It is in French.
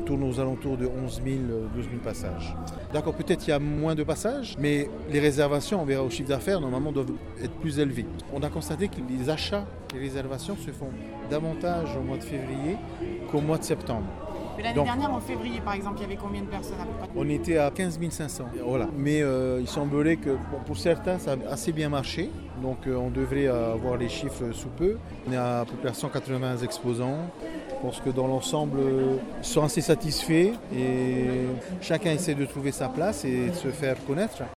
tourne aux alentours de 11 000, 12 000 passages. D'accord, peut-être il y a moins de passages, mais les réservations, on verra au chiffre d'affaires, normalement doivent être plus élevées. On a constaté que les achats, les réservations se font davantage au mois de février qu'au mois de septembre. Mais l'année dernière, en février, par exemple, il y avait combien de personnes à peu près ? On était à 15 500. Voilà. Mais il semblerait que pour certains, ça a assez bien marché. Donc on devrait avoir les chiffres sous peu. On est à peu près 180 exposants. Je pense que dans l'ensemble, ils sont assez satisfaits et chacun essaie de trouver sa place et de se faire connaître.